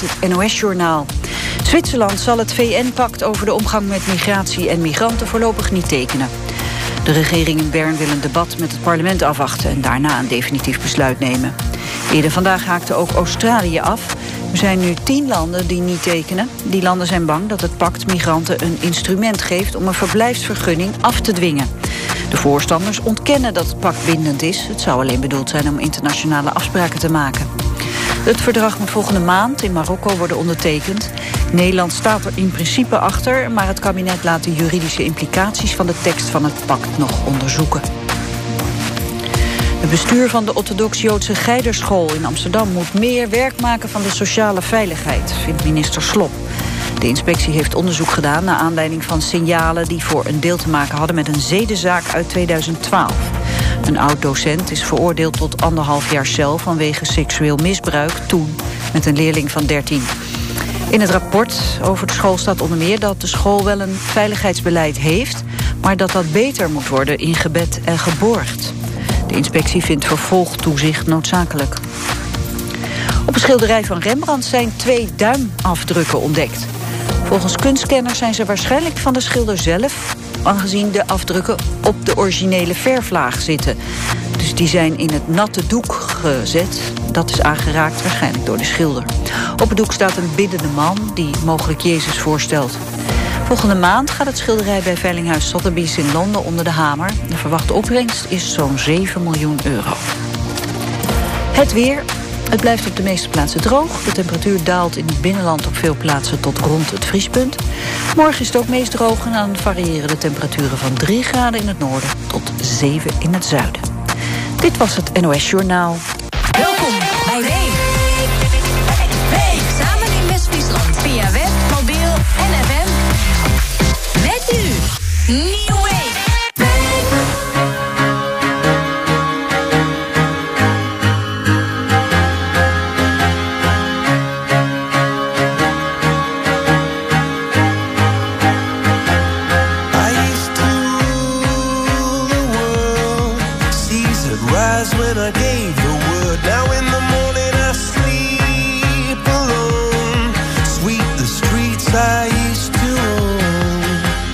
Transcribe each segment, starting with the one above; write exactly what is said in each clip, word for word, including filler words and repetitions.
het N O S-journaal. Zwitserland zal het V N-pact over de omgang met migratie en migranten voorlopig niet tekenen. De regering in Bern wil een debat met het parlement afwachten en daarna een definitief besluit nemen. Eerder vandaag haakte ook Australië af. Er zijn nu tien landen die niet tekenen. Die landen zijn bang dat het pact migranten een instrument geeft om een verblijfsvergunning af te dwingen. De voorstanders ontkennen dat het pact bindend is. Het zou alleen bedoeld zijn om internationale afspraken te maken. Het verdrag moet volgende maand in Marokko worden ondertekend. Nederland staat er in principe achter, maar het kabinet laat de juridische implicaties van de tekst van het pact nog onderzoeken. Het bestuur van de orthodox-Joodse Geiderschool in Amsterdam moet meer werk maken van de sociale veiligheid, vindt minister Slop. De inspectie heeft onderzoek gedaan naar aanleiding van signalen die voor een deel te maken hadden met een zedenzaak uit tweeduizend twaalf. Een oud-docent is veroordeeld tot anderhalf jaar cel vanwege seksueel misbruik, toen met een leerling van dertien. In het rapport over de school staat onder meer dat de school wel een veiligheidsbeleid heeft, maar dat dat beter moet worden ingebed en geborgd. De inspectie vindt vervolgtoezicht noodzakelijk. Op een schilderij van Rembrandt zijn twee duimafdrukken ontdekt. Volgens kunstkenners zijn ze waarschijnlijk van de schilder zelf, aangezien de afdrukken op de originele verflaag zitten. Dus die zijn in het natte doek gezet. Dat is aangeraakt waarschijnlijk door de schilder. Op het doek staat een biddende man die mogelijk Jezus voorstelt. Volgende maand gaat het schilderij bij veilinghuis Sotheby's in Londen onder de hamer. De verwachte opbrengst is zo'n zeven miljoen euro. Het weer. Het blijft op de meeste plaatsen droog. De temperatuur daalt in het binnenland op veel plaatsen tot rond het vriespunt. Morgen is het ook meest droog en dan variëren de temperaturen van drie graden in het noorden tot zeven in het zuiden. Dit was het N O S-journaal. Welkom bij Week. Week samen in West-Friesland via web, mobiel en F M. Met u, Nieuw Week. When I gave the word, now in the morning I sleep alone. Sweep the streets I used to own.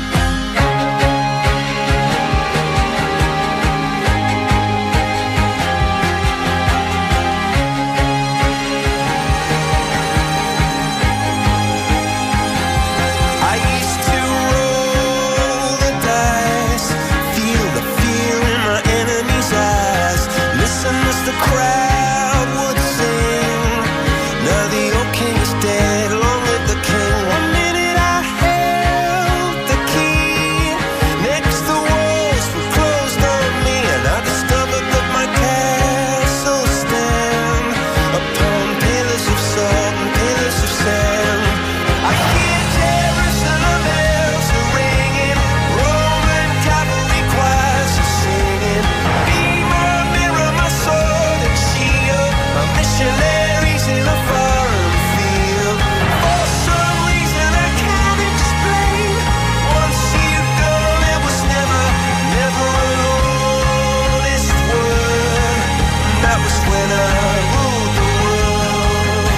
I used to roll the dice, feel the fear in my enemy's eyes. Listen as the crowd would sing. Now the old king is dead, long live the king. One minute I held the key, next the walls were closed on me, and I discovered that my castle stand upon pillars of salt and pillars of sand. I hear Jerusalem bells are ringing, Roman cavalry choirs are singing. Be my mirror, my sword and shield, my missionaries in a foreign field. For some reason I can't explain, once you've gone it was never, never an honest word. That was when I ruled the world.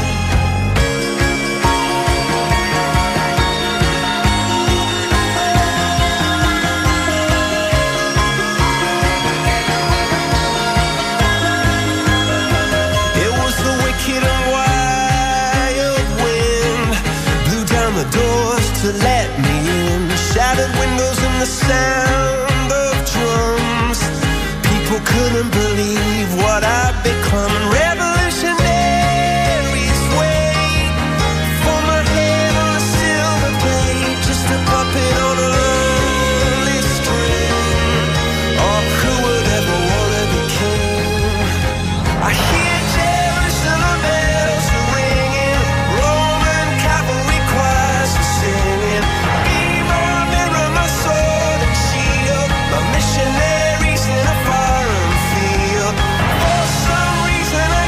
It was the wicked and wild wind, blew down the doors to let me in. Shattered windows and the sound of drums. People couldn't believe what I'd become. And revolutionaries wait for my head on a silver plate, just a puppet on a lonely string. Oh, who would ever wanna be king? I hear Jerusalem bells are ringing, Roman cavalry choirs are singing. Be my mirror, my sword and shield, my missionaries in a foreign field. For some reason I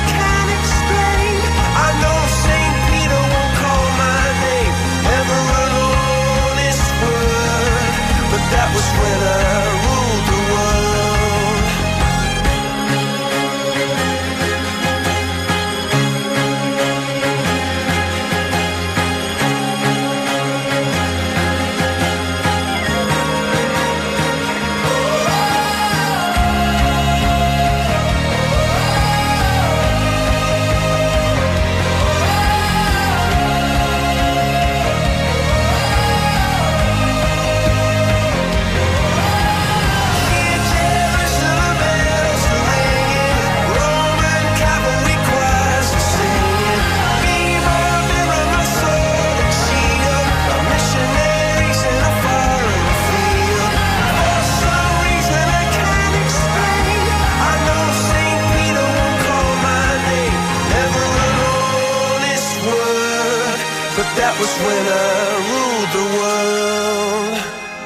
that was when I ruled the world.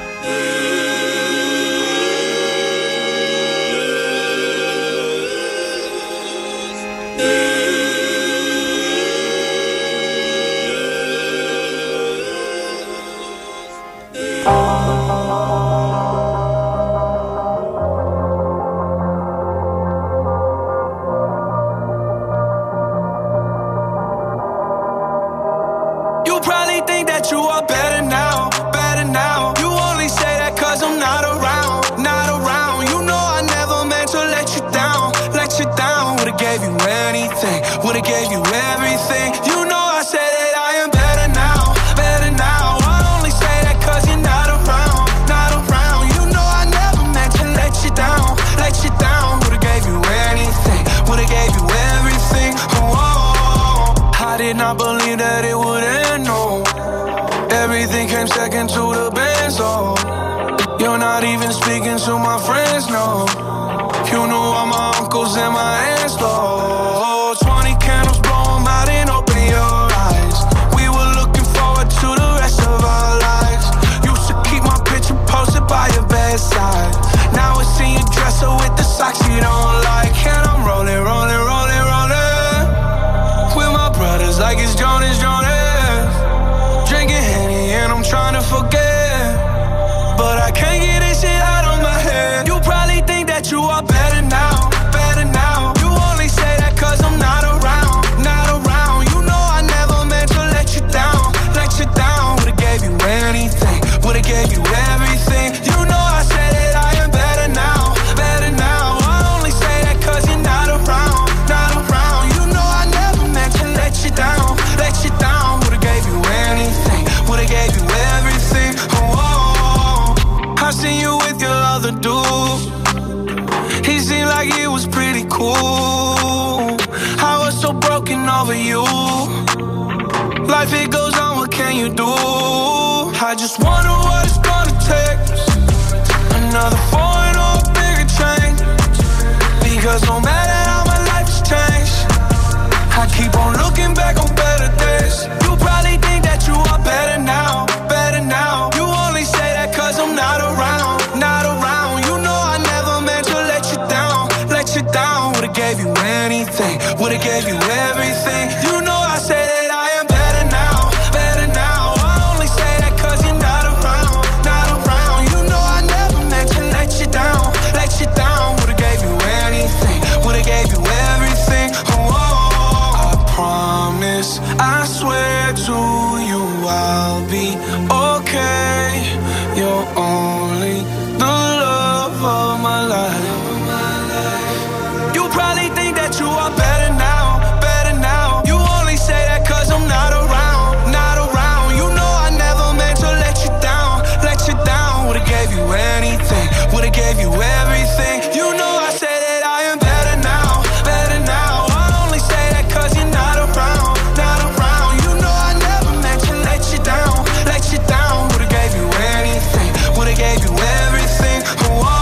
You are better now, better now. You only say that cause I'm not around, not around. You know I never meant to let you down, let you down. Would've gave you anything, would've gave you everything. You know I said that I am better now, better now. I only say that cause you're not around, not around. You know I never meant to let you down, let you down. Would've gave you anything, would've gave you everything. Oh, oh, oh. I did not believe that it would end, no. Everything came second to the best, oh. You're not even speaking to my friends, no. You knew all my uncles and my aunts, though. Twenty candles, blow 'em out and open your eyes. We were looking forward to the rest of our lives. Used to keep my picture posted by your bedside. Now it's in your dresser with the socks you don't like. And I'm rolling, rolling, rolling, rolling with my brothers like it's Jonas, Jonas. Drinking Henny and I'm trying to forget, but I can't get this shit out of my head. You probably think that you are better now, better now. You only say that cause I'm not around, not around. You know I never meant to let you down, let you down. Would've gave you anything, would've gave you everything. You know I said that I am better now, better now. I only say that cause you're not around, not around. You know I never meant to let you down, let you down. Would've gave you anything, would've gave you everything. Oh, oh, oh. I seen you with your other dude. He seemed like he was pretty cool. I was so broken over you. Life it goes on, what can you do? I just wonder what it's gonna take. Another foreign or a bigger change. Because no matter how my life has changed, I keep on looking back on better days. You probably think that you are better now, better now. You only say that cause I'm not around, not around. You know I never meant to let you down, let you down. Would've gave you anything, would've gave you everything. You know I said that I am better now, better now. I only say that cause you're not around, not around. You know I never meant to let you down, let you down. Would've gave you anything, would've gave you everything. Oh, oh, oh. I promise, I swear to you I'll be okay. You're only the love of my life. You probably think that you are better now, better now. You only say that cause I'm not around, not around. You know I never meant to let you down, let you down. Would've gave you anything, would've gave you everything. You know I say that I am better now, better now. I only say that cause you're not around, not around. You know I never meant to let you down, let you down. Would've gave you anything, would've gave you everything. Oh, oh.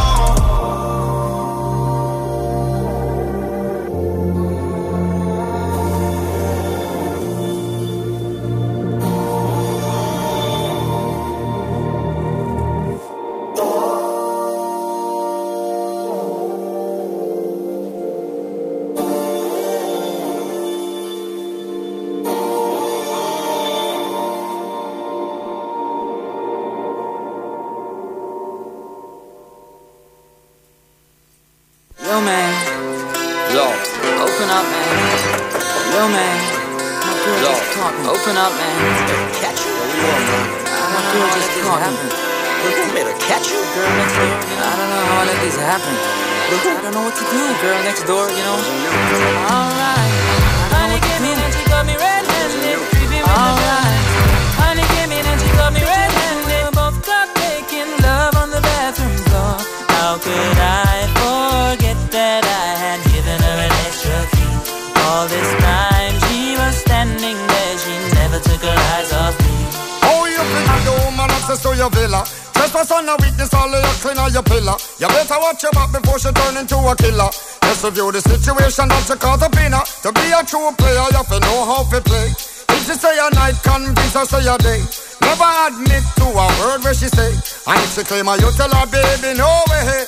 Yo, man. Yo. Open up, man. Yo, man. My girl Yo. just caught me. Open up, man. Catch you. What you want, man? My girl just caught me. Look, who made her catch you? Girl next door, you know, I don't know how I let this happen. Look, I don't know what to do. Girl next door, you know. Alright. Honey came in and she got me red-handed. Alright. Honey came in and she got me red-handed. Both got making love on the bathroom floor. How could I forget that I had given her an extra key? All this time she was standing there, she never took her eyes off me. Oh, you bring the woman access to your villa. Trespass on a weakness, all of your clean on your pillar. You better watch your back before she turn into a killer. Just review the situation that you call the winner. To be a true player, you have to know how to play. If she say a night, convince her say a day. Never admit to a word where she say. And if she claim her, you tell her, baby, no way.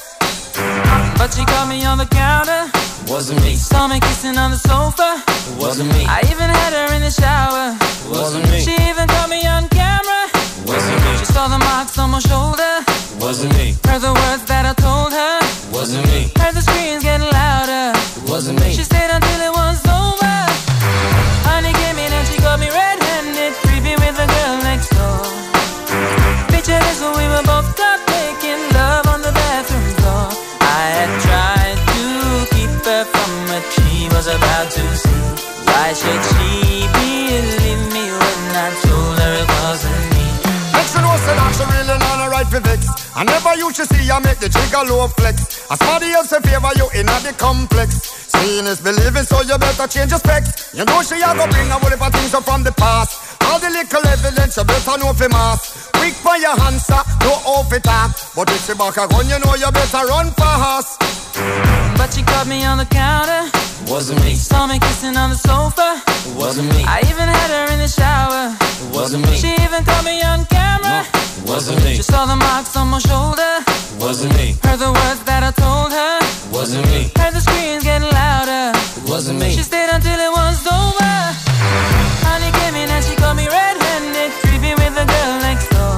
But she caught me on the counter. Wasn't me. Saw me kissing on the sofa. Wasn't me. I even had her in the shower. Wasn't me. She even caught me on camera. Wasn't me. She saw the marks on my shoulder. Wasn't me. Heard the words that I told her. Wasn't me. Heard the screams getting louder. Wasn't me. She stayed until it was over. Honey came in and she got me red-handed, creepy with the girl next door. Picture this when we were both caught making love on the bathroom floor. I had tried to keep her from what she was about to see. Why should she believe me when I told her it wasn't me? Next you know, say that she really not a right for vex. I never used to see you make the trigger low flex. As somebody else in favor you in the complex. Seeing is believing, so you better change your specs. You know she a go bring a whole heap of things up from the past. All the little evidence you better know for mass. Quick for your answer, no off it up. But if she back a gun, you know you better run fast. But she caught me on the counter. Wasn't me. Saw me kissing on the sofa. Wasn't me. I even had her in the shower. Wasn't me. She even caught me on camera. Wasn't me. She saw the marks on my shoulder. Wasn't me. Heard the words that I told her. Wasn't me. Heard the screams getting louder. Wasn't me. She stayed until it was over. Honey came in and she caught me red-handed, creepy with the girl next door.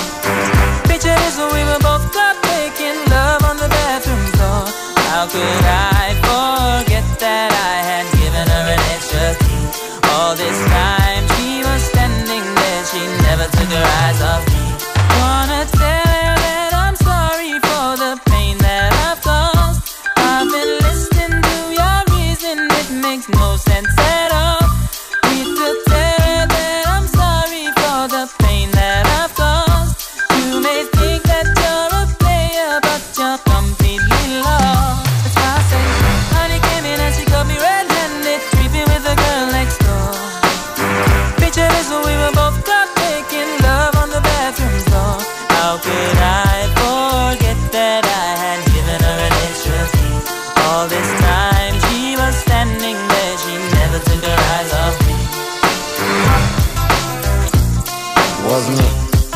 Picture this when we were both caught making love on the bathroom floor. How could I forget that I had given her an extra key? All this time she was standing there, she never took her eyes off me. Wanna tell her that I'm sorry for the pain that I've caused. I've been listening to your reason, it makes no sense at all. Need to tell her that I'm sorry for the pain that I've caused. You may think that you're a player, but you're completely lost. That's why I say, honey came in and she got me red-handed, creepy with the girl next door. Picture this when we were both caught making love on the bathroom floor. How could I forget that I had given her an extra key? All this time she was standing there, she never took her eyes off me. Wasn't me.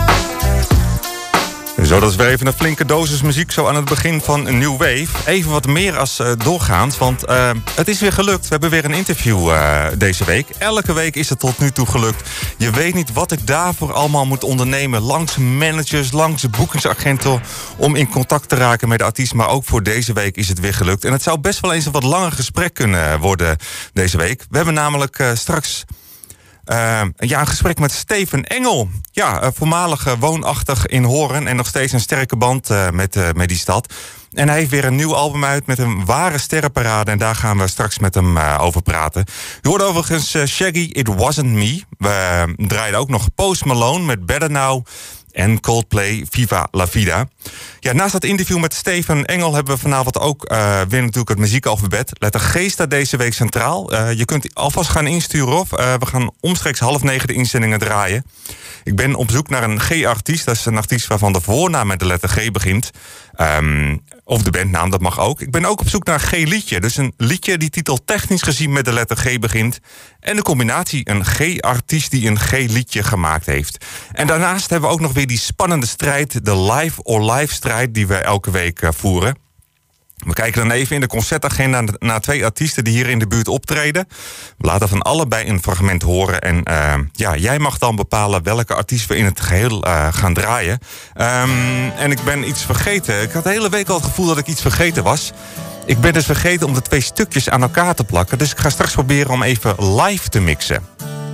Zo, dat is weer even een flinke dosis muziek zo aan het begin van een New Wave. Even wat meer als uh, doorgaans, want uh, het is weer gelukt. We hebben weer een interview uh, deze week. Elke week is het tot nu toe gelukt. Je weet niet wat ik daarvoor allemaal moet ondernemen. Langs managers, langs de boekingsagenten om in contact te raken met de artiest. Maar ook voor deze week is het weer gelukt. En het zou best wel eens een wat langer gesprek kunnen worden deze week. We hebben namelijk uh, straks... Uh, ja, een gesprek met Steven Engel. Ja, uh, voormalig uh, woonachtig in Hoorn en nog steeds een sterke band uh, met, uh, met die stad. En hij heeft weer een nieuw album uit met een ware sterrenparade. En daar gaan we straks met hem uh, over praten. U hoorde overigens uh, Shaggy, It Wasn't Me. We uh, draaiden ook nog Post Malone met Better Now. En Coldplay, Viva La Vida. Ja, naast dat interview met Steven Engel hebben we vanavond ook uh, weer natuurlijk het muziekalfabet. Letter G staat deze week centraal. Uh, je kunt alvast gaan insturen of uh, we gaan omstreeks half negen de inzendingen draaien. Ik ben op zoek naar een G-artiest. Dat is een artiest waarvan de voornaam met de letter G begint. Um, of de bandnaam, dat mag ook. Ik ben ook op zoek naar een G-liedje. Dus een liedje die titeltechnisch gezien met de letter G begint. En de combinatie een G-artiest die een G-liedje gemaakt heeft. En daarnaast hebben we ook nog weer die spannende strijd. De live or live strijd die we elke week uh, voeren. We kijken dan even in de concertagenda naar twee artiesten die hier in de buurt optreden. We laten van allebei een fragment horen. En uh, ja, jij mag dan bepalen welke artiest we in het geheel uh, gaan draaien. Um, en ik ben iets vergeten. Ik had de hele week al het gevoel dat ik iets vergeten was. Ik ben dus vergeten om de twee stukjes aan elkaar te plakken. Dus ik ga straks proberen om even live te mixen.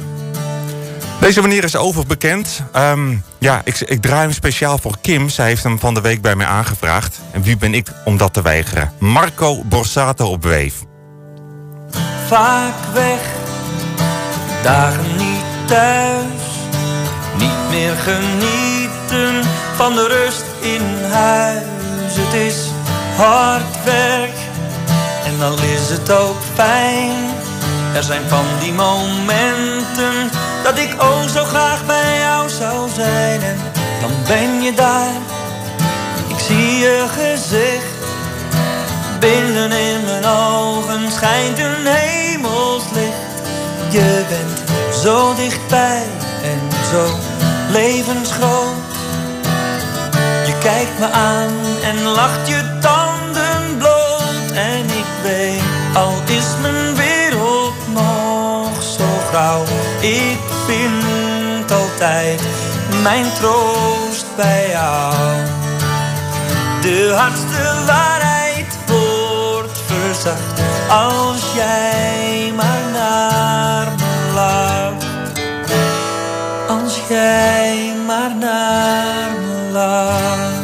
Deze manier is overbekend. Um, ja, ik, ik draai hem speciaal voor Kim. Zij heeft hem van de week bij mij aangevraagd. En wie ben ik om dat te weigeren? Marco Borsato op Weef. Vaak weg, dagen niet thuis. Niet meer genieten van de rust in huis. Het is hard werk en dan is het ook fijn. Er zijn van die momenten dat ik oh zo graag bij jou zou zijn. En dan ben je daar, ik zie je gezicht. Binnen in mijn ogen schijnt een hemelslicht. Je bent zo dichtbij en zo levensgroot. Je kijkt me aan en lacht je tanden bloot. En ik weet, al is mijn wereld nog zo grauw, ik vind altijd mijn troost bij jou. De hardste waarheid wordt verzacht als jij maar naar me lacht. Als jij maar naar me lacht.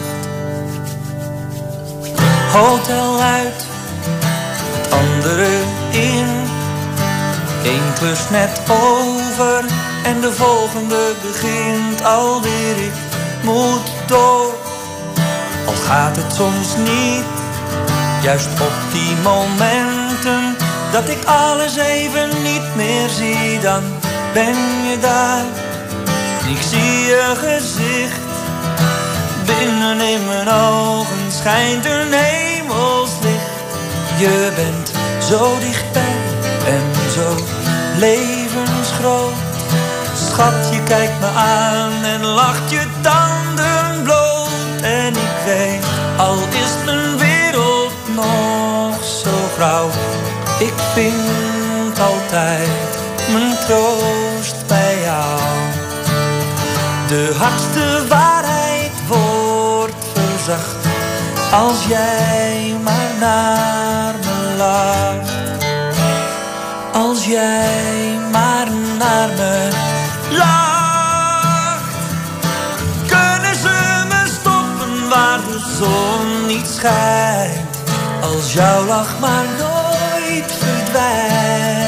Hotel uit, het andere in. Eén klus net over en de volgende begint alweer. Ik moet door, al gaat het soms niet. Juist op die momenten dat ik alles even niet meer zie, dan ben je daar. Ik zie je gezicht, binnen in mijn ogen schijnt een hemelslicht. Je bent zo dichtbij en zo levensgroot. Schat, je kijkt me aan en lacht je tanden bloot. En ik weet, al is mijn wereld nog zo grauw, ik vind altijd mijn troost bij jou. De hardste waarheid wordt verzacht als jij maar naar me lacht. Als jij maar naar me lacht. Kunnen ze me stoppen waar de zon niet schijnt, als jouw lach maar nooit verdwijnt.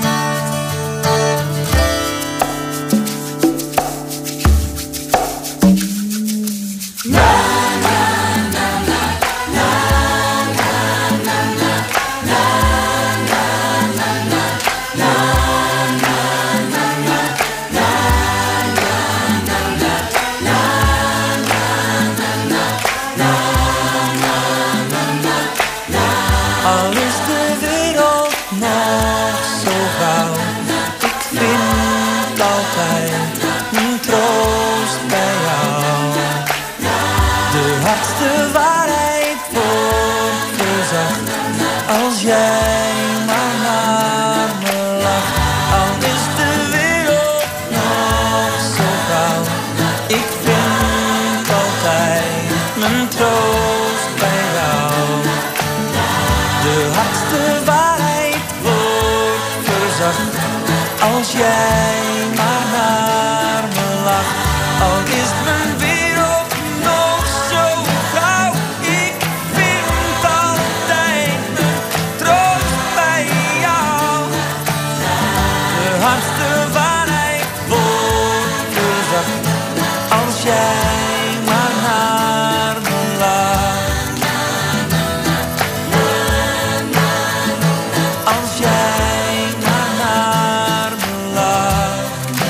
Als jij maar naar me lacht, al is mijn wereld nog zo grauw, ik vind altijd mijn troost bij jou. De hardste waarheid wordt verzacht, als jij maar naar me lacht. Als jij maar naar me lacht.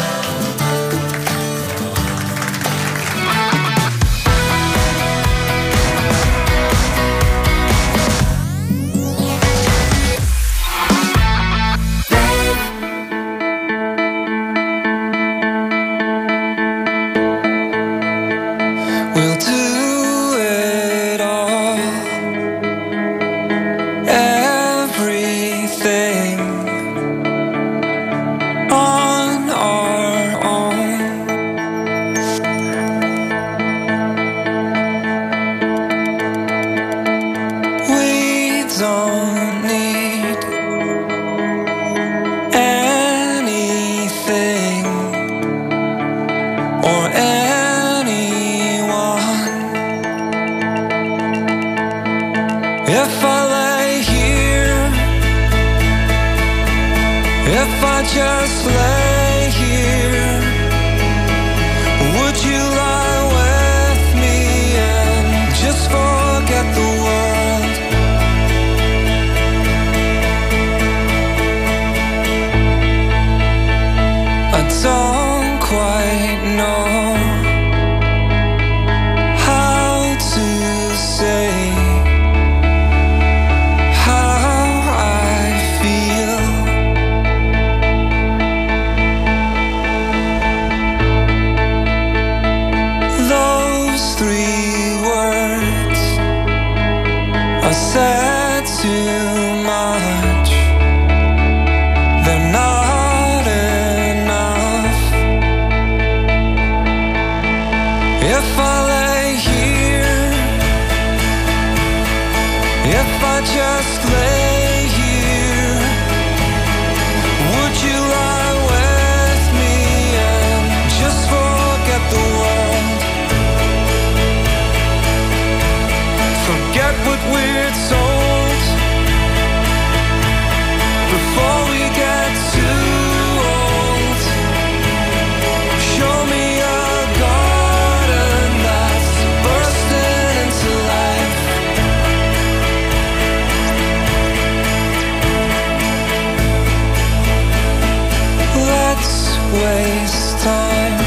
time,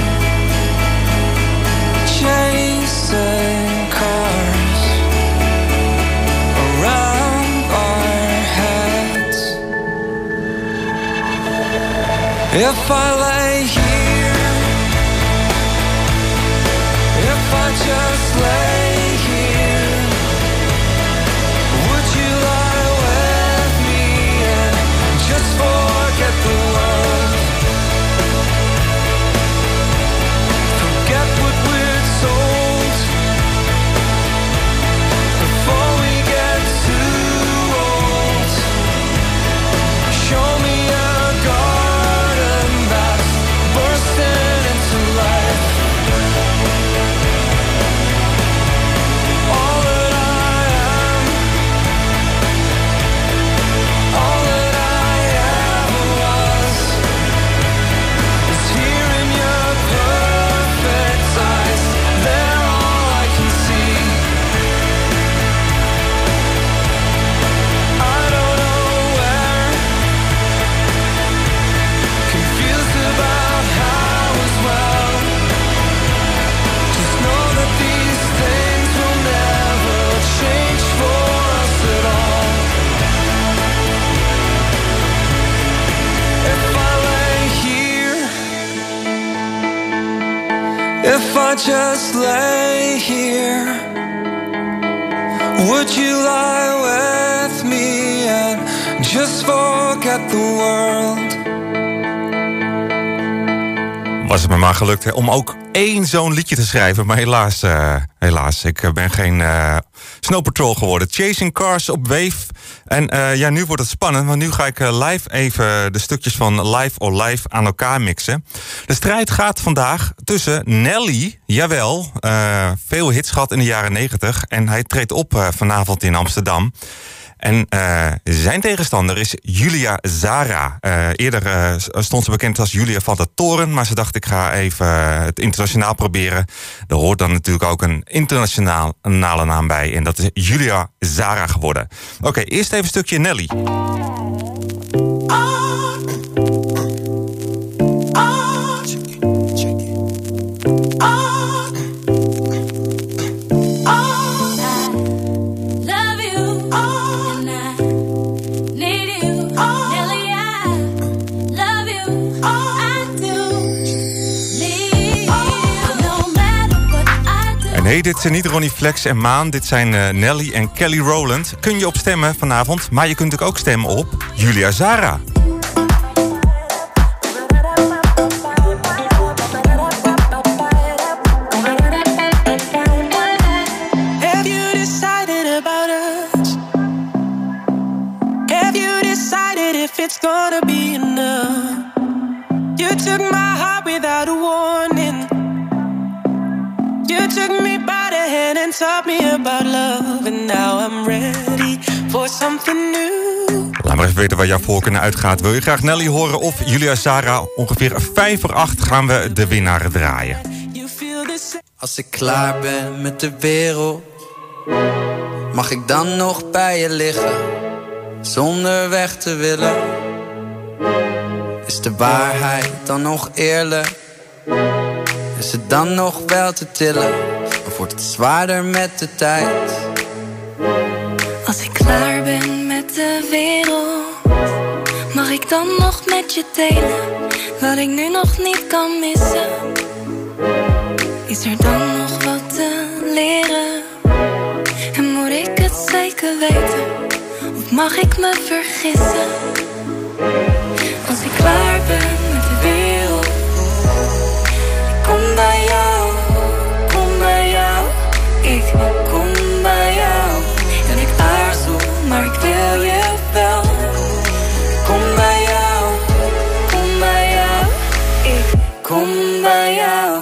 chasing cars around our heads. If I lay here, if I just lay here, would you lie with me and just forget the world? Forget what we're told before we get too old. Show me a garden that's bursting into life. All that I am, all that I ever was, is here in your perfect eyes. They're all I can see. I don't know where, confused about how as well. Just know that these things will never change for us at all. If I lay here, if I just lay here, would you lie with me and just forget the world? Was het me maar gelukt hè, om ook één zo'n liedje te schrijven. Maar helaas, uh, helaas ik uh, ben geen uh, Snow Patrol geworden. Chasing Cars op Wave. En uh, ja, nu wordt het spannend. Want nu ga ik uh, live even de stukjes van Live or Live aan elkaar mixen. De strijd gaat vandaag tussen Nelly, jawel, uh, veel hits gehad in de jaren negentig. En hij treedt op uh, vanavond in Amsterdam. En uh, zijn tegenstander is Julia Zara. Uh, eerder uh, stond ze bekend als Julia van der Toren. Maar ze dacht, ik ga even uh, het internationaal proberen. Er hoort dan natuurlijk ook een internationale naam bij. En dat is Julia Zara geworden. Oké, okay, eerst even een stukje Nelly. Nee, dit zijn niet Ronnie Flex en Maan. Dit zijn uh, Nelly en Kelly Rowland. Kun je op stemmen vanavond, maar je kunt natuurlijk ook stemmen op Julia Zara. Have you decided about us? Have you decided if it's gonna be enough? You took my heart without a warning. You took me by the hand and taught me about love. And now I'm ready for something new. Laat maar even weten waar jouw voorkeur uitgaat. Wil je graag Nelly horen of Julia Zara? Ongeveer vijf voor acht gaan we de winnaar draaien. Als ik klaar ben met de wereld, mag ik dan nog bij je liggen, zonder weg te willen? Is de waarheid dan nog eerlijk? Is het dan nog wel te tillen? Of wordt het zwaarder met de tijd? Als ik klaar ben met de wereld, mag ik dan nog met je delen wat ik nu nog niet kan missen? Is er dan nog wat te leren? En moet ik het zeker weten? Of mag ik me vergissen? Als ik klaar ben met de wereld, kom bij jou, kom bij jou. Ik kom bij jou. En ik aarzel, maar ik wil je wel. Kom bij jou, kom bij jou. Ik kom bij jou.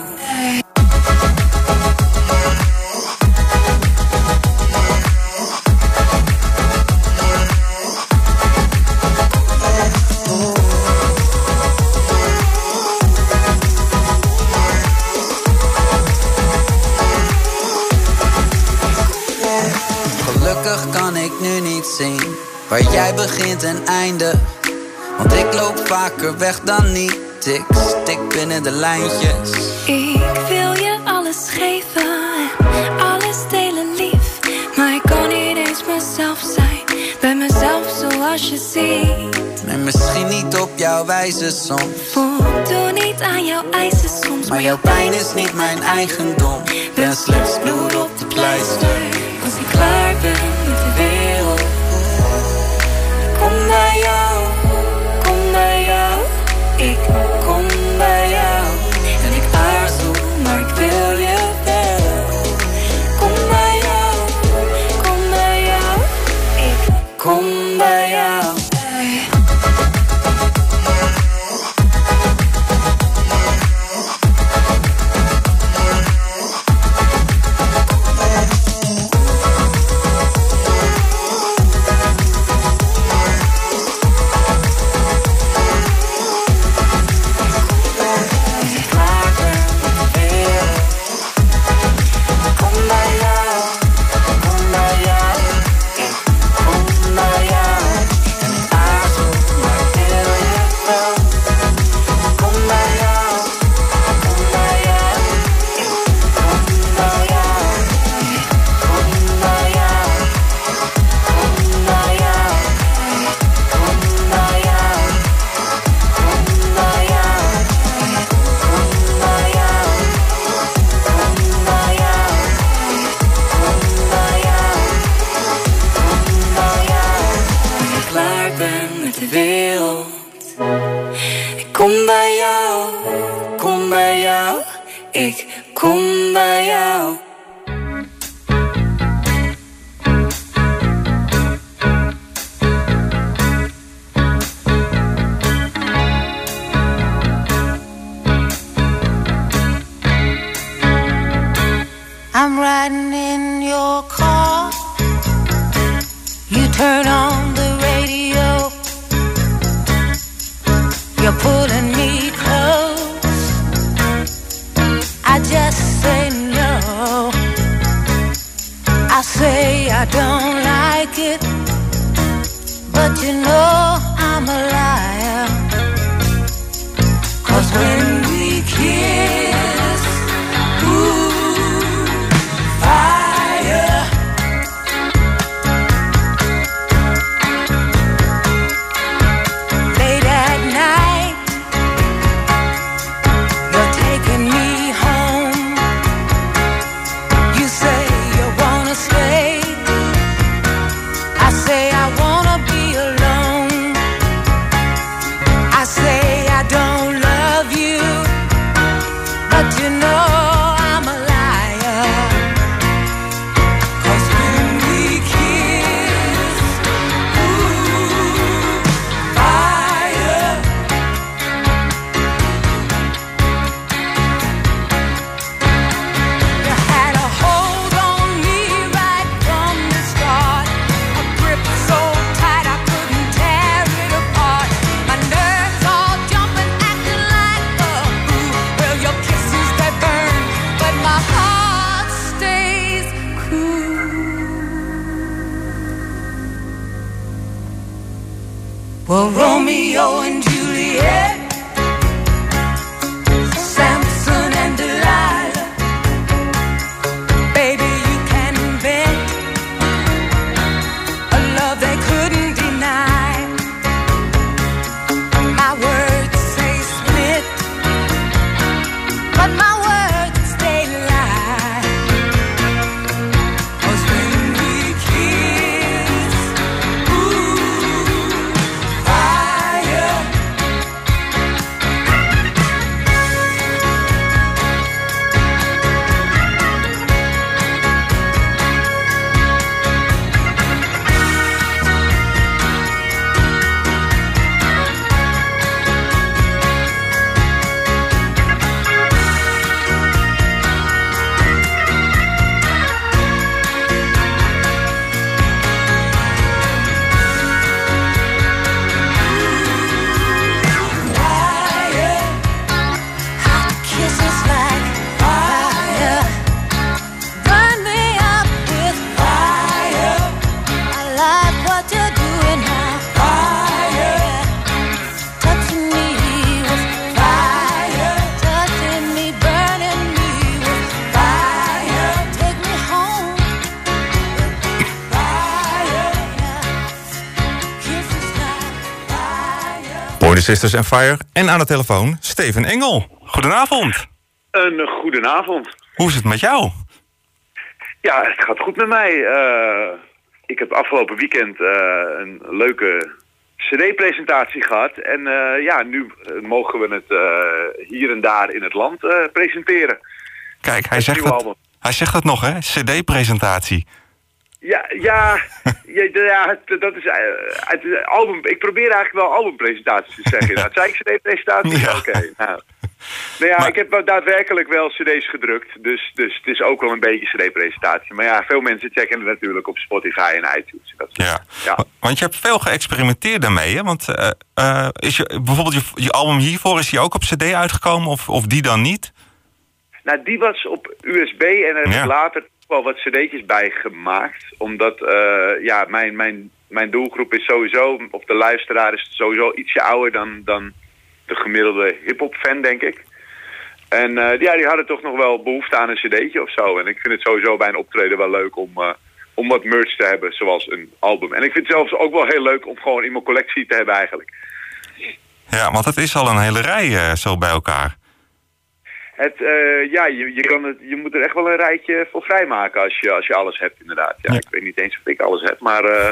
Gelukkig kan ik nu niet zien waar jij begint en eindigt, want ik loop vaker weg dan niet. Het ik stik binnen de lijntjes. Ik wil je alles geven, alles delen lief. Maar ik kan niet eens mezelf zijn, bij mezelf zoals je ziet. Nee, misschien niet op jouw wijze soms. Voldoe niet aan jouw eisen soms, maar jouw pijn is niet mijn eigendom. Ben slechts bloed op de pleister. Als ik klaar ben met de wereld, kom bij jou, kom bij jou. Ik kom bij jou. En ik aarzel, maar ik wil je wel. Kom bij jou, kom bij jou. Ik kom bij jou. I'm riding in your car. You turn on the radio. You're pulling me close. I just say no. I say I don't like it, but you know I'm a liar. 'Cause when we kiss, ooh, fire. Late at night, you're taking me home. You say you wanna stay. I say I wanna be alone. I say I don't love you, but you know I'm a liar. 'Cause when we kiss, ooh, fire. You had a hold on me right from the start, a grip so tight I couldn't tear it apart. My nerves all jumping, acting like a fool. Well, your kisses they burn, but my heart stays cool. Well, Romeo and Juliet, Samson and Delilah, baby, you can invent a love they couldn't deny. My words say split, but my words they lie. 'Cause when we kiss, ooh, fire. The Sisters and Fire. En aan de telefoon Steven Engel. Goedenavond. Een goedenavond. Hoe is het met jou? Ja, het gaat goed met mij. Uh, ik heb afgelopen weekend uh, een leuke cd-presentatie gehad. En uh, ja, nu mogen we het uh, hier en daar in het land uh, presenteren. Kijk, hij zegt, het, hij zegt het nog, hè? cd-presentatie. Ja, ja, ja, ja het, dat is uh, het album. Ik probeer eigenlijk wel albumpresentaties te zeggen. Nou, zei ik cd-presentatie? Ja. Oké, okay, nou. Nou ja, maar... ik heb wel daadwerkelijk wel cd's gedrukt, dus, dus het is ook wel een beetje cd-presentatie. Maar ja, veel mensen checken het natuurlijk op Spotify en iTunes. Dat soort. Ja. ja, want je hebt veel geëxperimenteerd daarmee, hè? Want uh, uh, is je, bijvoorbeeld je, je album hiervoor, is die ook op cd uitgekomen of, of die dan niet? Nou, die was op U S B en er heb ja. ik later wel wat cd'tjes bij gemaakt. Omdat, uh, ja, mijn, mijn, mijn doelgroep is sowieso, of de luisteraar is sowieso ietsje ouder dan... dan de gemiddelde hip-hop fan, denk ik. En uh, ja, die hadden toch nog wel behoefte aan een cd'tje of zo. En ik vind het sowieso bij een optreden wel leuk om, uh, om wat merch te hebben, zoals een album. En ik vind het zelfs ook wel heel leuk om gewoon in mijn collectie te hebben eigenlijk. Ja, want het is al een hele rij uh, zo bij elkaar. Het, uh, ja, je, je, kan het, je moet er echt wel een rijtje voor vrijmaken als je, als je alles hebt, inderdaad. Ja, ja. Ik weet niet eens of ik alles heb, maar... Uh,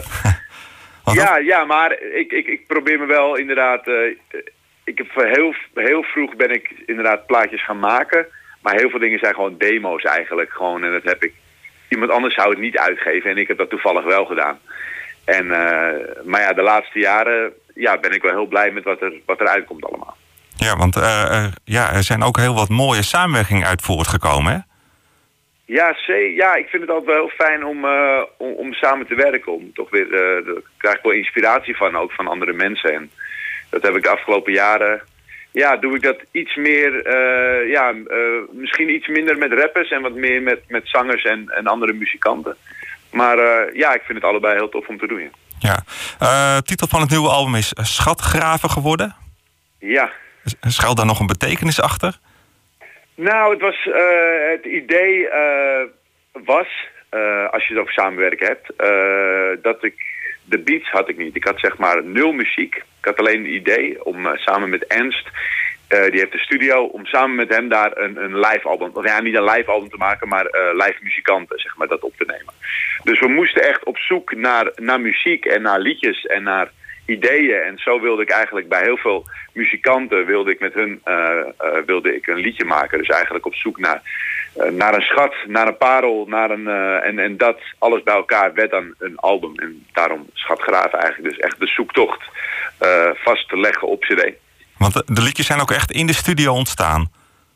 ja, ja, maar ik, ik, ik probeer me wel inderdaad... Uh, Ik heb heel, heel vroeg ben ik inderdaad plaatjes gaan maken. Maar heel veel dingen zijn gewoon demo's eigenlijk. Gewoon, en dat heb ik... Iemand anders zou het niet uitgeven. En ik heb dat toevallig wel gedaan. En, uh, maar ja, de laatste jaren ja, ben ik wel heel blij met wat er, wat er uitkomt allemaal. Ja, want uh, uh, ja, er zijn ook heel wat mooie samenwerkingen uit voortgekomen, hè? Ja, c- ja, ik vind het altijd wel heel fijn om, uh, om, om samen te werken. Om toch weer, uh, daar krijg ik wel inspiratie van, ook van andere mensen. En dat heb ik de afgelopen jaren... Ja, doe ik dat iets meer... Uh, ja, uh, misschien iets minder met rappers en wat meer met, met zangers en, en andere muzikanten. Maar uh, ja, ik vind het allebei heel tof om te doen. Ja. Ja. Uh, titel van het nieuwe album is Schatgraven geworden. Ja. Schuilt daar nog een betekenis achter? Nou, het was... Uh, het idee uh, was, uh, als je het over samenwerken hebt, uh, dat ik... De beats had ik niet. Ik had zeg maar nul muziek. Ik had alleen het idee om uh, samen met Ernst, uh, die heeft de studio, om samen met hem daar een, een live album, of ja, niet een live album te maken, maar uh, live muzikanten, zeg maar, dat op te nemen. Dus we moesten echt op zoek naar, naar muziek en naar liedjes en naar ideeën. En zo wilde ik eigenlijk bij heel veel muzikanten, wilde ik met hun uh, uh, wilde ik een liedje maken. Dus eigenlijk op zoek naar, uh, naar een schat, naar een parel, naar een, uh, en, en dat alles bij elkaar werd dan een album. En daarom Schatgraven eigenlijk. Dus echt de zoektocht uh, vast te leggen op cd. Want de, de liedjes zijn ook echt in de studio ontstaan?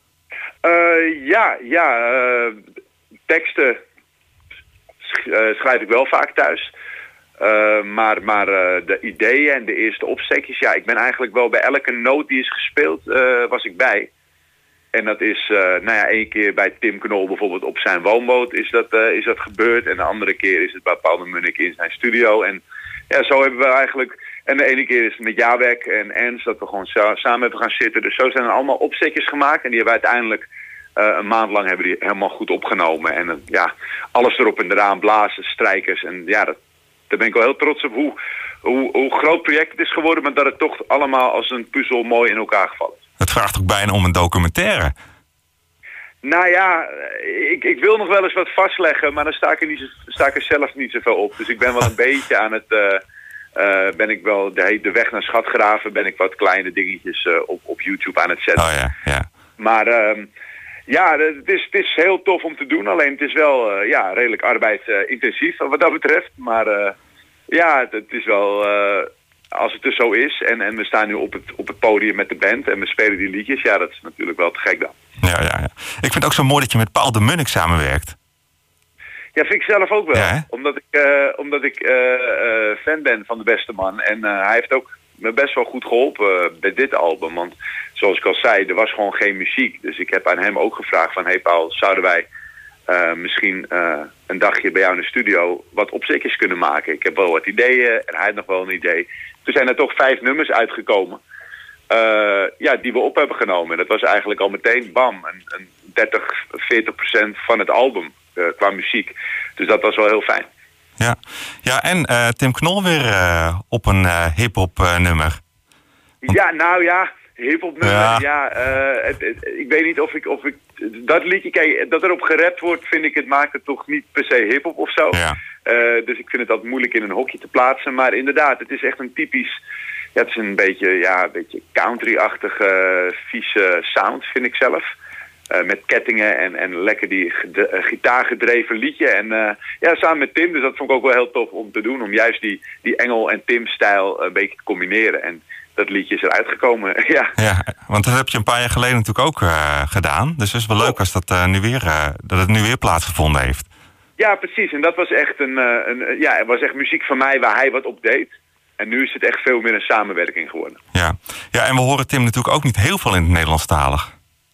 Uh, ja, ja. Uh, teksten sch- uh, schrijf ik wel vaak thuis. Uh, maar maar uh, de ideeën en de eerste opstekjes, ja, ik ben eigenlijk wel bij elke noot die is gespeeld, uh, was ik bij. En dat is, uh, nou ja, één keer bij Tim Knol bijvoorbeeld op zijn woonboot is dat, uh, is dat gebeurd. En de andere keer is het bij Paul de Munnik in zijn studio. En ja, zo hebben we eigenlijk, en de ene keer is het met Jawek en Ernst, dat we gewoon sa- samen hebben gaan zitten. Dus zo zijn er allemaal opstekjes gemaakt en die hebben we uiteindelijk... Uh, een maand lang hebben die helemaal goed opgenomen. En uh, ja, alles erop en eraan, blazen, strijkers. En ja, dat, daar ben ik wel heel trots op hoe, hoe, hoe groot project het is geworden, maar dat het toch allemaal als een puzzel mooi in elkaar gevallen is. Het vraagt ook bijna om een documentaire. Nou ja, ik, ik wil nog wel eens wat vastleggen, maar dan sta ik er, niet zo, sta ik er zelf niet zoveel op. Dus ik ben wel een beetje aan het... Uh, uh, ben ik wel de, de weg naar Schatgraven, ben ik wat kleine dingetjes uh, op, op YouTube aan het zetten. Oh ja, ja. Maar... Uh, Ja, het is, het is heel tof om te doen. Alleen het is wel uh, ja, redelijk arbeidsintensief uh, wat dat betreft. Maar uh, ja, het, het is wel... Uh, als het dus zo is en, en we staan nu op het, op het podium met de band en we spelen die liedjes... Ja, dat is natuurlijk wel te gek dan. Ja, ja, ja. Ik vind het ook zo mooi dat je met Paul de Munnik samenwerkt. Ja, vind ik zelf ook wel. Ja, omdat ik, uh, omdat ik uh, uh, fan ben van de beste man. En uh, hij heeft ook me best wel goed geholpen bij dit album. Want zoals ik al zei, er was gewoon geen muziek. Dus ik heb aan hem ook gevraagd van... Hey Paul, zouden wij uh, misschien uh, een dagje bij jou in de studio... wat opzetjes kunnen maken? Ik heb wel wat ideeën en hij had nog wel een idee. Toen zijn er toch vijf nummers uitgekomen... Uh, ja, die we op hebben genomen. En dat was eigenlijk al meteen, bam, een, een dertig, veertig procent van het album uh, qua muziek. Dus dat was wel heel fijn. Ja, ja en uh, Tim Knol weer uh, op een uh, hip-hop uh, nummer. Ja, nou ja, hiphop nummer, Ja. ja, eh, het, het- ik weet niet of ik, of ik, dat liedje, kijk, dat erop gerapt wordt, vind ik, het maakt het toch niet per se hiphop of zo. Ja. Eh, dus ik vind het altijd moeilijk in een hokje te plaatsen, maar inderdaad, het is echt een typisch, ja, het is een beetje, ja, een beetje country-achtige, vieze sound, vind ik zelf. Eh, met kettingen en, en lekker die ged- eh, gitaargedreven liedje. En eh, ja, samen met Tim, dus dat vond ik ook wel heel tof om te doen. Om juist die, die Engel en Tim stijl een beetje te combineren. En dat liedje is eruit gekomen, ja. Ja, want dat heb je een paar jaar geleden natuurlijk ook uh, gedaan. Dus het is wel leuk als dat, uh, nu weer, uh, dat het nu weer plaatsgevonden heeft. Ja, precies. En dat was echt een, uh, een ja, het was echt muziek van mij waar hij wat op deed. En nu is het echt veel meer een samenwerking geworden. Ja, ja, en we horen Tim natuurlijk ook niet heel veel in het Nederlandstalig.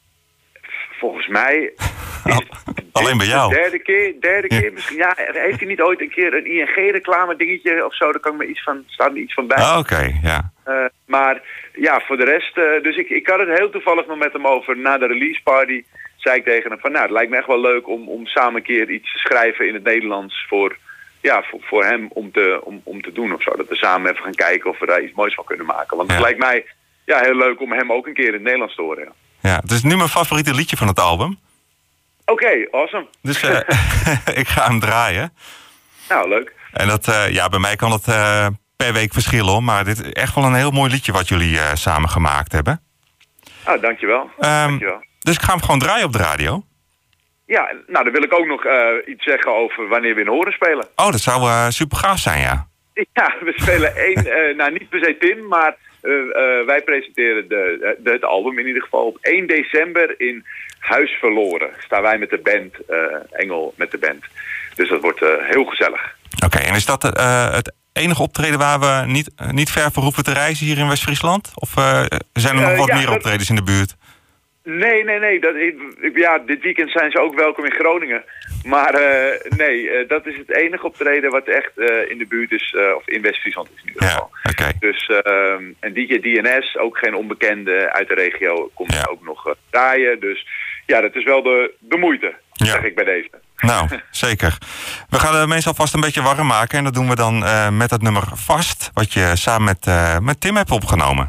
Volgens mij is Alleen bij jou. de derde keer, derde keer misschien. Ja, heeft hij niet ooit een keer een I N G-reclame dingetje of zo? Daar kan ik me iets van, staat me iets van bij. Ah, Oké, okay, ja. Uh, maar ja, voor de rest, uh, dus ik, ik had het heel toevallig nog met hem over. Na de release party zei ik tegen hem van, nou, het lijkt me echt wel leuk om, om samen een keer iets te schrijven in het Nederlands voor, ja, voor, voor hem om te, om, om te doen of zo. Dat we samen even gaan kijken of we daar iets moois van kunnen maken. Want ja. het lijkt mij ja, heel leuk om hem ook een keer in het Nederlands te horen. Ja. Ja, het is nu mijn favoriete liedje van het album. Oké, okay, awesome. Dus uh, ik ga hem draaien. Nou, leuk. En dat, uh, ja, bij mij kan het uh, per week verschillen, hoor. Maar dit is echt wel een heel mooi liedje wat jullie uh, samen gemaakt hebben. Ah, dankjewel. Um, dankjewel. Dus ik ga hem gewoon draaien op de radio. Ja, nou, dan wil ik ook nog uh, iets zeggen over wanneer we in Horen spelen. Oh, dat zou uh, super gaaf zijn, ja. Ja, we spelen één, uh, nou niet per se Tim, maar uh, uh, wij presenteren de, de, het album in ieder geval op één december in Huis Verloren. Staan wij met de band, uh, Engel met de band. Dus dat wordt uh, heel gezellig. Oké, okay, en is dat uh, het enige optreden waar we niet, uh, niet ver voor hoeven te reizen hier in West-Friesland? Of uh, zijn er nog uh, wat ja, meer optredens dat... in de buurt? Nee, nee, nee. Dat, ik, ja, dit weekend zijn ze ook welkom in Groningen. Maar uh, nee, uh, dat is het enige optreden wat echt uh, in de buurt is, uh, of in West-Friesland is in ieder geval. Ja, okay. Dus, uh, en D J D N S, ook geen onbekende uit de regio, komt ja. ook nog uh, draaien. Dus ja, dat is wel de, de moeite, ja. zeg ik bij deze. Nou, zeker. We gaan de mensen alvast een beetje warm maken. En dat doen we dan uh, met het nummer Vast, wat je samen met, uh, met Tim hebt opgenomen.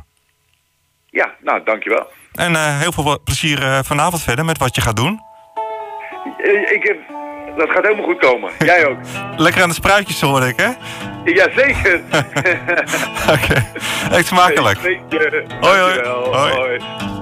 Ja, nou, dankjewel. En uh, heel veel plezier uh, vanavond verder met wat je gaat doen. Ik, ik, dat gaat helemaal goed komen. Jij ook. Lekker aan de spruitjes hoor ik, hè? Jazeker. Oké. Okay. Eet smakelijk. Zeker. Hoi, hoi. hoi. hoi.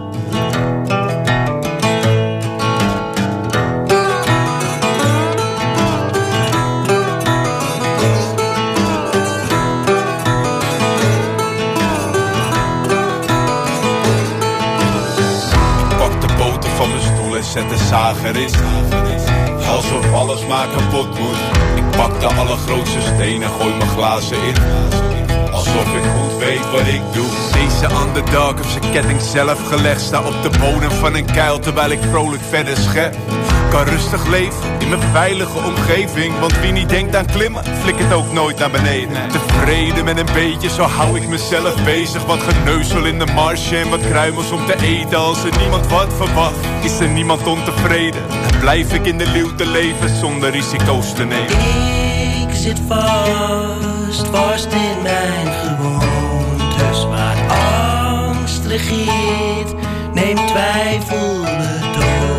Van mijn stoel en zet de zager in. Alsof alles maar kapot moet. Ik pak de allergrootste stenen, gooi mijn glazen in. Alsof ik goed weet wat ik doe. Deze underdog heeft zijn ketting zelf gelegd. Sta op de bodem van een kuil terwijl ik vrolijk verder schep. Kan rustig leven in mijn veilige omgeving. Want wie niet denkt aan klimmen, flikkert ook nooit naar beneden. Tevreden met een beetje, zo hou ik mezelf bezig. Wat geneuzel in de marge en wat kruimels om te eten. Als er niemand wat verwacht, is er niemand ontevreden. En blijf ik in de luwte leven zonder risico's te nemen. Ik zit vast, vast in mijn gewoontes. Waar angst regeert, neemt twijfel het over.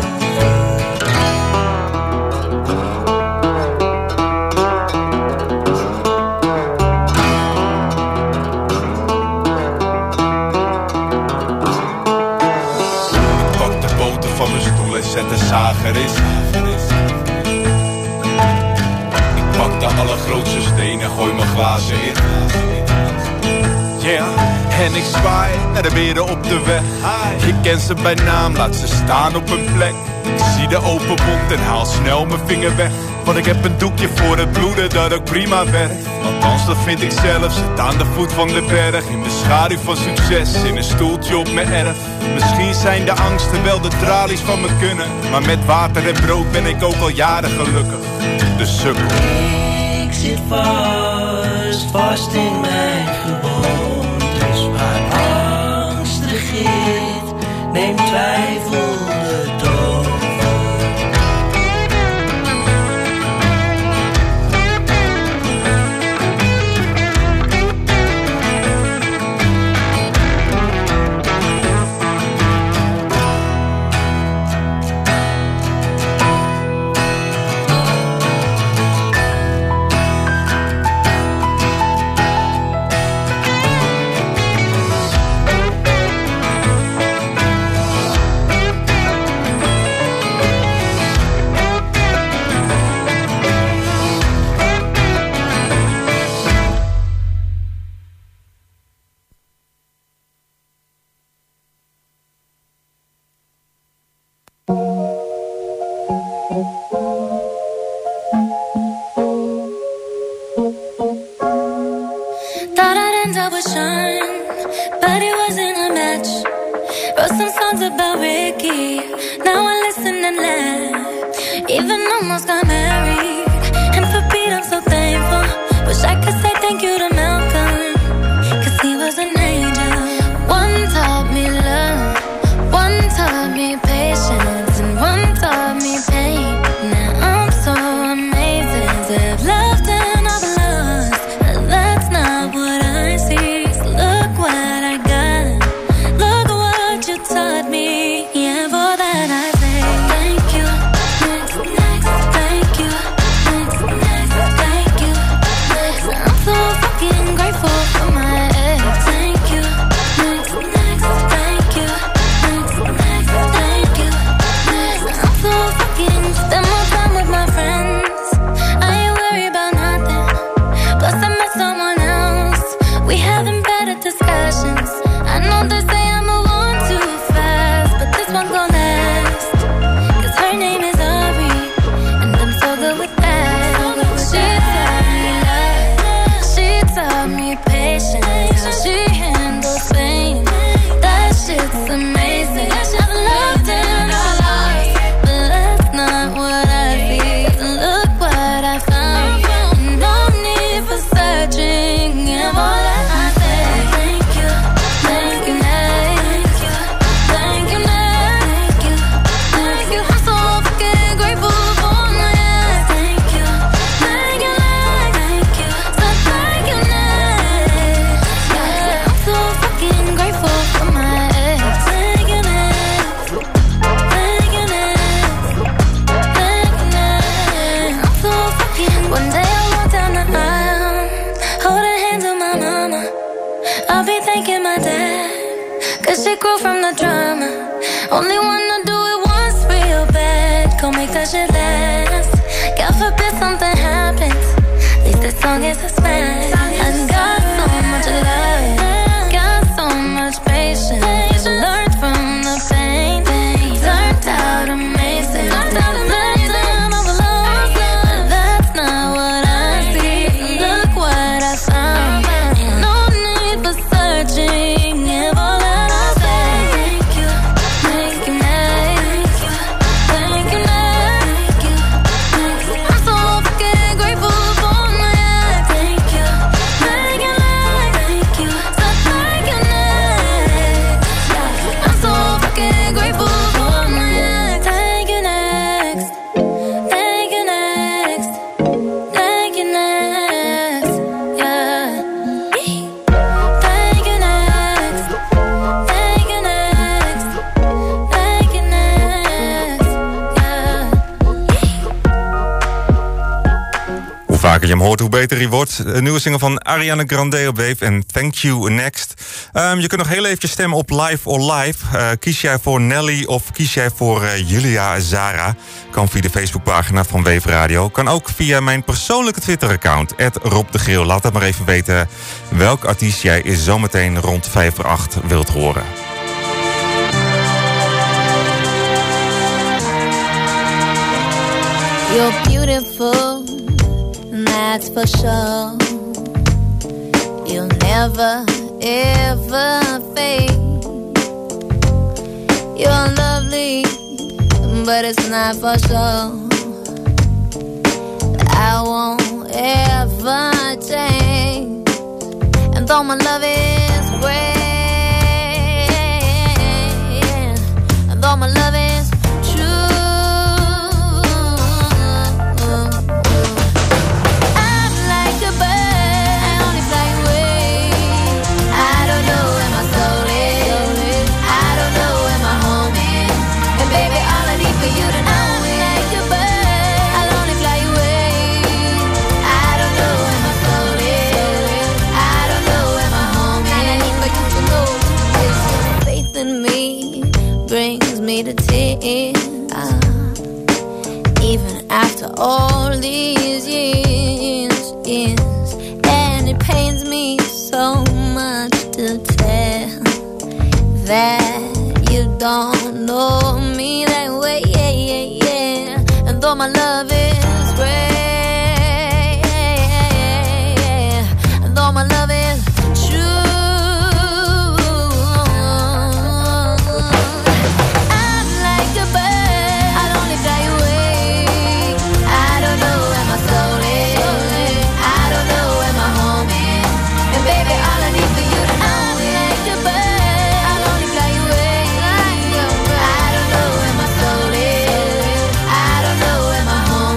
Zet de zager is. Ik pak de allergrootste stenen, gooi mijn glazen in. Yeah, en ik zwaai naar de beren op de weg. Ik ken ze bij naam, laat ze staan op een plek. Ik zie de open mond en haal snel mijn vinger weg. Want ik heb een doekje voor het bloeden dat ook prima werkt. Althans dat vind ik zelf, zit aan de voet van de berg. In de schaduw van succes, in een stoeltje op mijn erf. Misschien zijn de angsten wel de tralies van me kunnen. Maar met water en brood ben ik ook al jaren gelukkig. De sukkel. Ik zit vast, vast in mijn gewoontes. Waar angst regeert, neemt twijfel het over. we grow from the drama. Only wanna do it once real bad. Go make that shit last. God forbid something happens. At least this song is a smash. I got so much love, got so much patience. Learned from the pain, turned out amazing. Turned out amazing. Of love, but that's not what I see. Look what I found. No need for searching. If all that I say, thank you, thank you, thank you, thank you, thank you. I'm so fucking grateful for my life. Thank you, thank you, thank you, so thank you, next. I'm so fucking grateful for my life. Thank you, next. Thank you, next. Thank you, next. Yeah. Thank you, next. Thank you, next. Thank you, next. Yeah. Hoe vaker je hem hoort, hoe beter hij wordt. Een nieuwe single van Ariana Grande op Wave en Thank You Next. Um, je kunt nog heel eventjes stemmen op Live or Live. Uh, kies jij voor Nelly of kies jij voor uh, Julia Zara? Kan via de Facebookpagina van Wave Radio. Kan ook via mijn persoonlijke Twitter-account, at Rob de Grill. Laat het maar even weten welk artiest jij zometeen rond vijf voor acht wilt horen. You're beautiful, that's for sure. You'll never, ever fade. You're lovely, but it's not for sure. I won't ever change. And though my love is great, and though my love is true, I'm like a bird, I only fly away. I don't know where my soul is, I don't know where my home is. And baby, all I need for you to know is like a bird, I'll only fly away. I don't know where my soul is, I don't know where my home is. All I need for you to know is your faith in me brings me to tears. Even after all these years, years, and it pains me so much to tell that you don't know me that way, yeah, yeah, yeah. And though my love is great, and though my love is true, I'm like a bird, I'll only fly away. I don't know where my soul is, I don't know where my home is. And baby, all I need for you to know is like a bird, I'll only fly away. I don't know where my soul is, I don't know where my home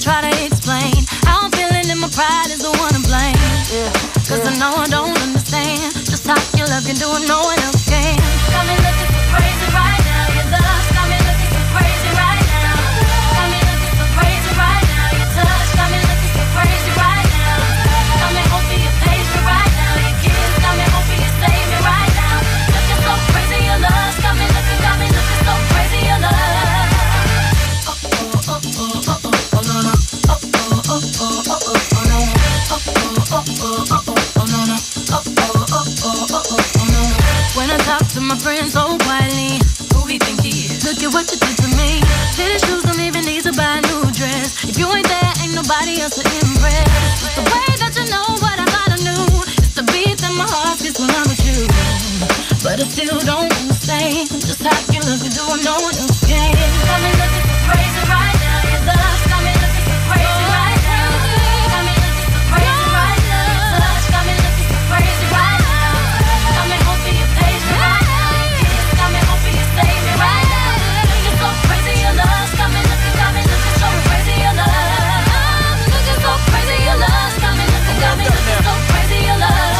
try to explain how I'm feeling and my pride is the one to blame. Yeah. Cause I know I don't understand just how your love can do it, no one else can. Got me looking so crazy right now. Your love got me looking so crazy right now. Got me looking so crazy right now. Your touch got me looking so crazy right now. Got me hoping you page me right now. Your kiss got me hoping you save me right now. Looking so crazy, your love got me looking, got me looking so crazy, your love. Oh oh oh oh oh oh oh no no. Oh oh oh oh oh oh oh no. Oh oh oh oh oh oh no no. Oh oh oh oh oh oh no. When I talk to my friends so quietly, who he think he is? Look at what you did to me. Fitted shoes don't even need to buy a new dress. If you ain't there, ain't nobody else to impress. It's the way that you know what I thought I knew. It's the beat that my heart gets when I'm with you. But I still don't understand just how you look and do what no one else can. Got me looking so crazy right now. Your love got me looking so crazy right now. Got me looking so crazy right now. Your touch got me looking so crazy right now. Got me hoping you page me right now. Your kiss got me hoping you save me right now. Looking so crazy, your love got me looking, got me looking so crazy, your love. Looking so crazy, your love got me looking, got me looking so crazy, your love.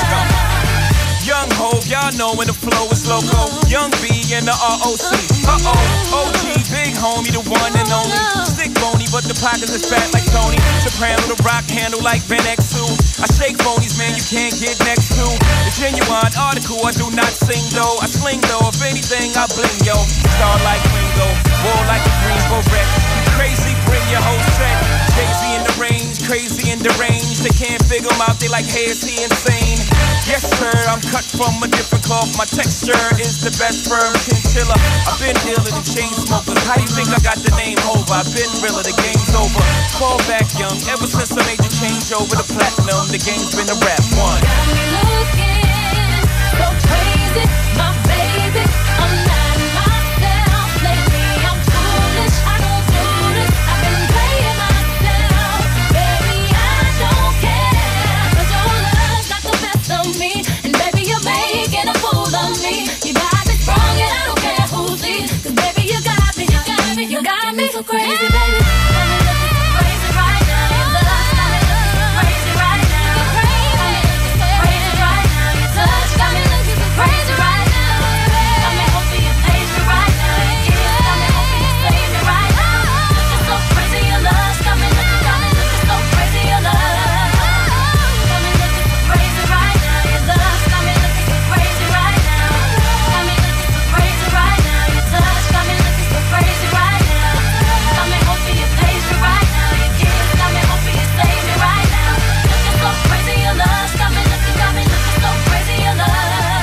Young Hov, y'all know when the flow is loco. Young B and the R O C. Uh-oh, O G, big homie, the one and only. Stick bony, but the pockets is fat like Tony. Soprano, the rock handle like Ben X two. I shake phonies, man, you can't get next to. The genuine article, I do not sing though. I sling though, if anything, I bling yo. Star like Ringo, war like a green beret. Crazy, bring your whole set. Jay-Z in the range, crazy in the range. They can't figure him out, they like, hey, is he insane? Yes, sir, I'm cut from a different cloth. My texture is the best firm chinchilla. I've been iller than chain smokers. How you think I got the name over? I've been realer, the game's over. Fall back young, ever since I made the change over to platinum, the game's been a rap one. Got me looking so crazy, my baby. I'm not myself lately. I'm foolish, I don't do this. I've been playing myself, baby. I don't care, 'cause your love got the best of me, and baby you're making a fool of me. You got me strong and I don't care who sees, 'cause baby you got me, you got me, you got me so crazy, baby. Got me looking so crazy right now. Your love got me looking so crazy right now. Got me looking so crazy right now. Your touch got me looking so crazy right now. Got me hoping you page me right now. Your kiss got me hoping you save me right now. Looking so crazy, your love got me looking, got me looking so crazy, your love. Got me looking so crazy right now. Your love got me looking so crazy right now. Got me looking so crazy right now. Your touch got me looking so crazy right now. Got me hoping you page me right now. Your kiss got me hoping you save me right now. Looking so crazy, your love got me looking, got me looking so crazy, your love.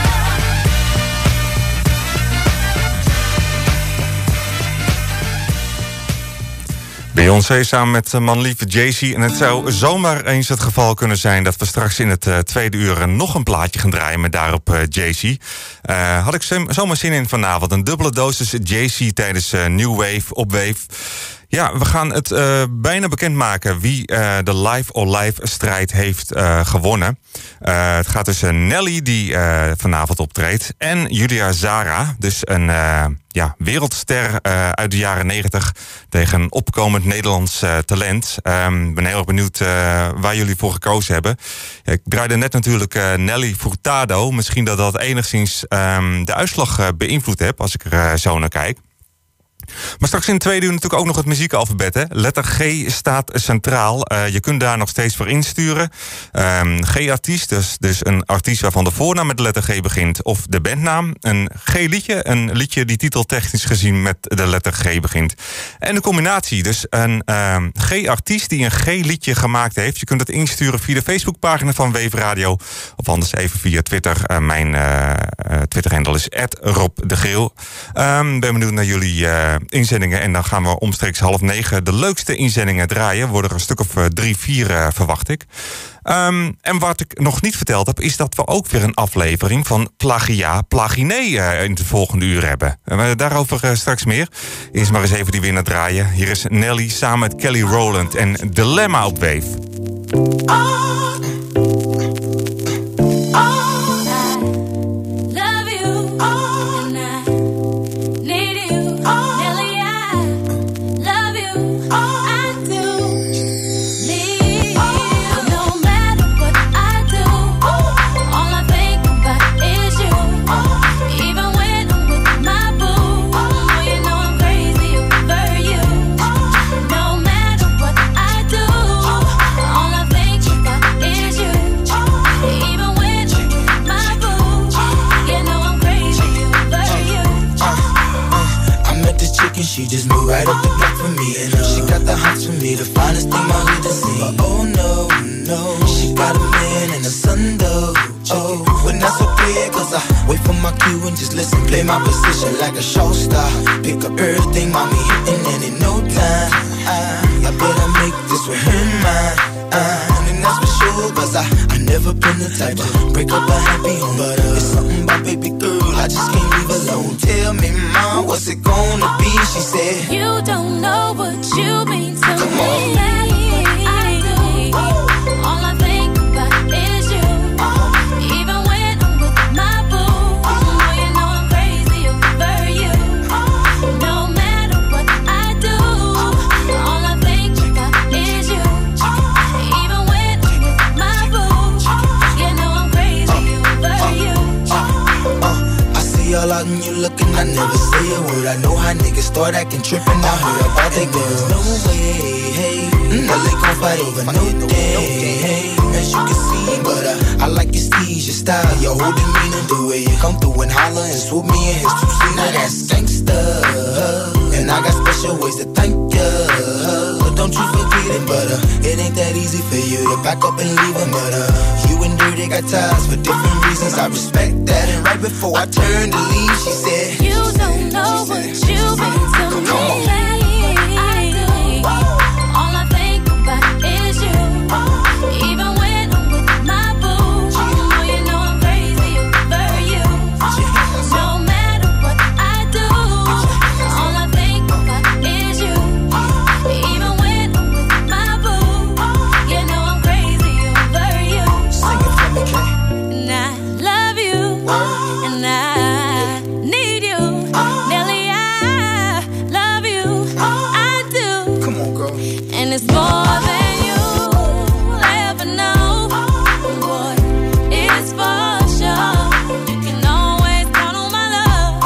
Beyoncé samen met uh, manlieve Jay-Z. En het zou zomaar eens het geval kunnen zijn dat we straks in het uh, tweede uur uh, nog een plaatje gaan draaien met daarop uh, Jay-Z. Uh, had ik zomaar zin in vanavond. Een dubbele dosis Jay-Z tijdens uh, New Wave op Wave. Ja, we gaan het uh, bijna bekendmaken wie uh, de Live or Live strijd heeft uh, gewonnen. Uh, het gaat tussen Nelly, die uh, vanavond optreedt, en Julia Zara. Dus een uh, ja, wereldster uh, uit de jaren negentig tegen een opkomend Nederlands uh, talent. Ik um, ben heel erg benieuwd uh, waar jullie voor gekozen hebben. Ja, ik draaide net natuurlijk uh, Nelly Furtado. Misschien dat dat enigszins um, de uitslag uh, beïnvloed heeft als ik er uh, zo naar kijk. Maar straks in het tweede uur natuurlijk ook nog het muziekalfabet. Hè? Letter G staat centraal. Uh, je kunt daar nog steeds voor insturen. Um, G-artiest, dus, dus een artiest waarvan de voornaam met de letter G begint. Of de bandnaam. Een G-liedje, een liedje die titeltechnisch gezien met de letter G begint. En de combinatie, dus een um, G-artiest die een G-liedje gemaakt heeft. Je kunt het insturen via de Facebookpagina van Wave Radio. Of anders even via Twitter. Uh, mijn uh, Twitter-handle is at Rob de Geel. Um, ben benieuwd naar jullie Uh, inzendingen. En dan gaan we omstreeks half negen de leukste inzendingen draaien. Worden er een stuk of uh, drie, vier uh, verwacht ik. Um, en wat ik nog niet verteld heb, is dat we ook weer een aflevering van Plagia Plaginé uh, in het volgende uur hebben. Uh, daarover uh, straks meer. Eerst maar eens even die winnaar draaien. Hier is Nelly samen met Kelly Rowland en Dilemma op Wave. Oh, oh. and she just moved right up the block for me. And uh, she got the hots for me, the finest thing my hood has seen. But oh no, no, she got a man and a son though. Oh, when that's okay, cause I wait for my cue and just listen, play my position like a show star. Pick up everything, mommy hitting, and in no time, I, I better make this with her mine. Uh, and that's for sure, cause I, I never been the type to break up a happy home. But uh, it's something about baby girl, I just can't leave alone. Tell me, mom, what's it gonna be? She said, you don't know what you mean to Come me. on. I do. All I think about is you. Even when I'm with my boo, oh, you know I'm crazy over you. No matter what I do, all I think about is you. Even when I'm with my boo, you know I'm crazy over you. Uh, I see all out and you looking, I never say a word. I know how niggas start acting trippin'. I heard about they girls. No way, hey. Now they gon' fight over no day, hey. As you can see, but uh, I like your steez, your style, your whole demeanor, the way you come through and holler and swoop me in his two seat. Now that's gangsta, and I got special ways to thank ya. Don't you forget it, but uh, it ain't that easy for you to back up and leave him. But uh, you and Dirty got ties for different reasons. I respect that. And right before I turned to leave, she said, you don't know what you've been to me. I do. All I think about is you. Even when I'm with my boo, oh, you know I'm crazy over you. No matter what I do, all I think about is you. Even when I'm with my boo, you know I'm crazy over you. Sing it for me, Kay. And I love you, and I need you. Nelly, I love you, I do. Come on, girl. And it's more than you'll ever know. Boy, it's for sure. You can always count on my love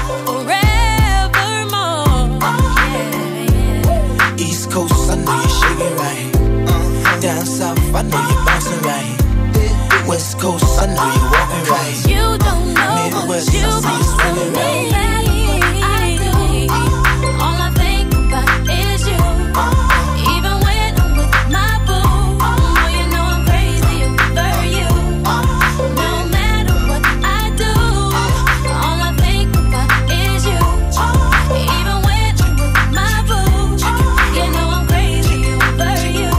forevermore. Yeah, yeah. East Coast, I know you're shaking right. Uh, down south, I know you're bouncing right. West Coast, I know you're walking right. You don't know Midwest, what you've I see been you to swinging me. right. I do. All I think about is you. Even when I'm with my boo, oh, you know I'm crazy over you. No matter what I do, all I think about is you. Even when I'm with my boo, you know I'm crazy over you.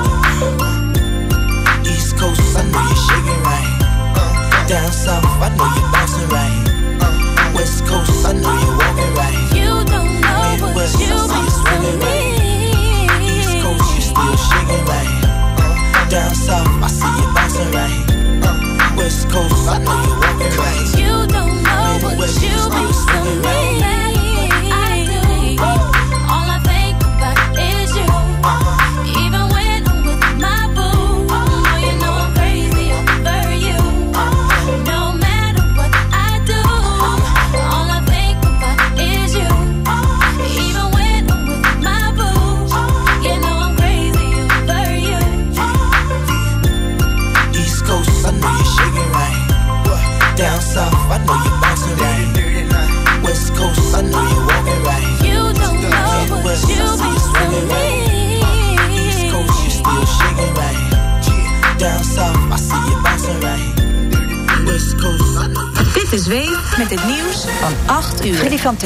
East Coast, I know you're shaking right. Uh, down south, I know you're bouncing right. Uh, West Coast, I know you're walking right. You don't know what Midwest, I you've see you been to swinging right. me. East Coast, you still shaking right. Uh, down south, I see you bouncing right. Uh, West Coast, I know you're walking right. You don't know what Midwest, you you've still been to swinging me. right. I do. All I think about is you. Even when I'm with my boo, oh, you know I'm crazy over you. No matter what I do, all I think about is you. Even when I'm with my boo, you know I'm crazy over you. East Coast, I know you're shaking right. Down south, I know you're bouncing right. West Coast, I know you're walking right. You don't know what Midwest, I you've see you been swinging to right. me. East Coast, you still shaking right. Down south, I see you bouncing right. West Coast, I know. Dit is Wave met het nieuws van acht uur. Freddy van